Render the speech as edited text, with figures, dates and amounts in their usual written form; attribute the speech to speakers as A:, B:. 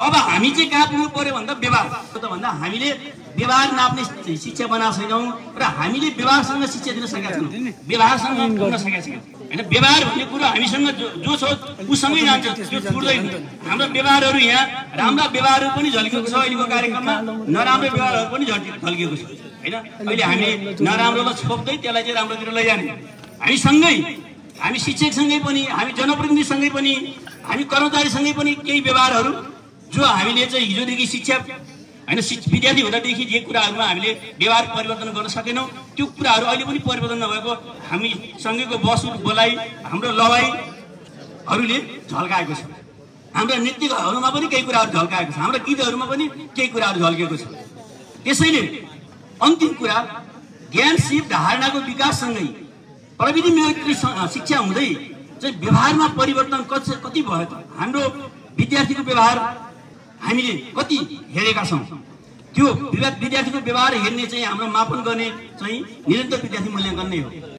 A: अब हामी चाहिँ कहाँ पुग्नु पर्यो भन्दा व्यवहार त भन्दा हामीले व्यवहार नाप्ने शिक्षा बनाएको छैनौँ र हामीले व्यवहारसँग शिक्षा दिन सकेका छैनौँ, व्यवहारसँग पुग्न सकेका छैनौँ हैन। व्यवहार भन्ने कुरो हामीसँग जो छ उसँगै जान्छ, त्यो छुट्दैन। हाम्रो व्यवहारहरू यहाँ राम्रा व्यवहारहरू पनि झल्किएको छ अहिलेको कार्यक्रममा, नराम्रो व्यवहारहरू पनि झल्किएको छ हैन। अहिले हामीले नराम्रोलाई छोप्दै त्यसलाई चाहिँ राम्रोतिर लैजाने, हामी सँगै, हामी शिक्षकसँगै पनि, हामी जनप्रतिनिधिसँगै पनि, हामी कर्मचारीसँगै पनि केही व्यवहारहरू जो हामीले चाहिँ हिजोदेखि शिक्षा हैन विद्यार्थी हुँदादेखि जे कुराहरूमा हामीले व्यवहार परिवर्तन गर्न सकेनौँ त्यो कुराहरू अहिले पनि परिवर्तन नभएको हामी सँगैको बसुल बोलाइ हाम्रो लवाईहरूले झल्काएको छ। हाम्रा नृत्यहरूमा पनि केही कुराहरू झल्काएको छ, हाम्रा गीतहरूमा पनि केही कुराहरू झल्किएको छ। त्यसैले अन्तिम कुरा ज्ञान सिप धारणाको विकाससँगै प्रविधि मैत्री शिक्षा हुँदै चाहिँ व्यवहारमा परिवर्तन कति भयो त? हाम्रो विद्यार्थीको व्यवहार हामीले कति हेरेका छौँ? त्यो विद्यार्थीको व्यवहार हेर्ने चाहिँ हाम्रो मापन गर्ने चाहिँ निरन्तर विद्यार्थी मूल्याङ्कन नै हो।